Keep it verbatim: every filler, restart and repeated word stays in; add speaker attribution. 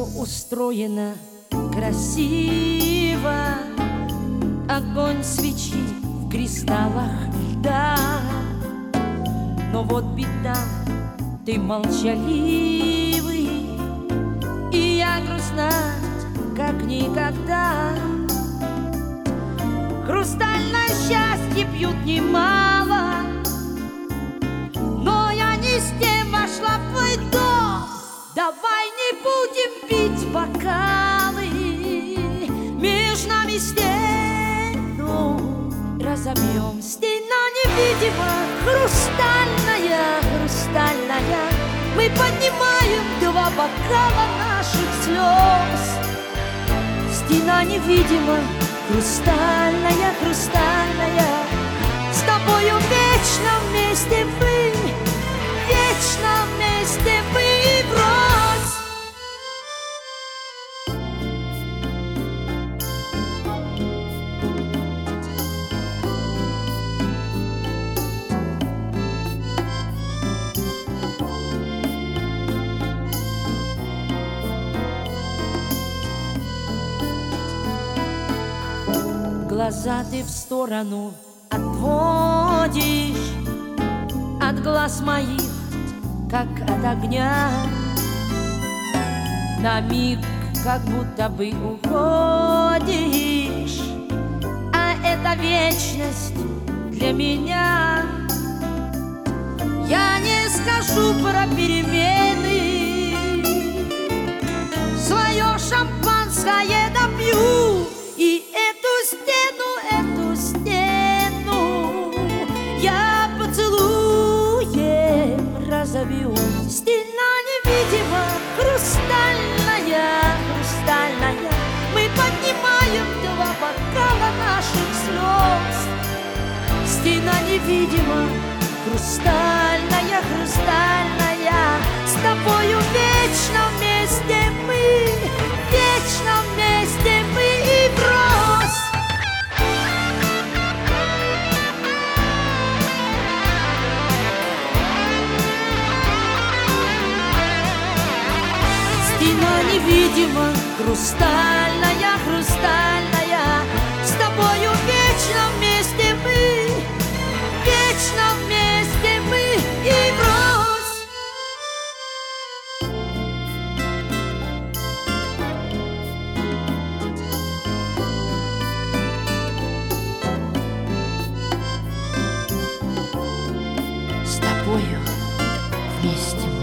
Speaker 1: Все устроено красиво, огонь свечи в кристаллах льда. Но вот беда, ты молчаливый, и я грустна, как никогда. Хрустальное счастье пьют немало, но я не с тем вошла в твой дом. Давай не будем пить бокалы, между нами стену разобьем. Стена невидима, хрустальная, хрустальная. Мы поднимаем два бокала наших слез. Стена невидима, хрустальная, хрустальная. С тобою вечно вместе мы, вечно вместе мы и врозь. Глаза ты в сторону отводишь от глаз моих, как от огня. На миг как будто бы уходишь, а это вечность для меня. Я не скажу про перемены, свое шампанское допью, и эту стену, эту стену я поцелуем разобью. Стена невидима, хрустальная, хрустальная. Мы поднимаем два бокала наших слез. Стена невидима, хрустальная, хрустальная. С тобою вечно вместе мы, вечно вместе мы и врозь. Стена невидима, хрустальная, хрустальная. С тобою вечно вместе мы, вечно вместе мы и врозь. С тобою вместе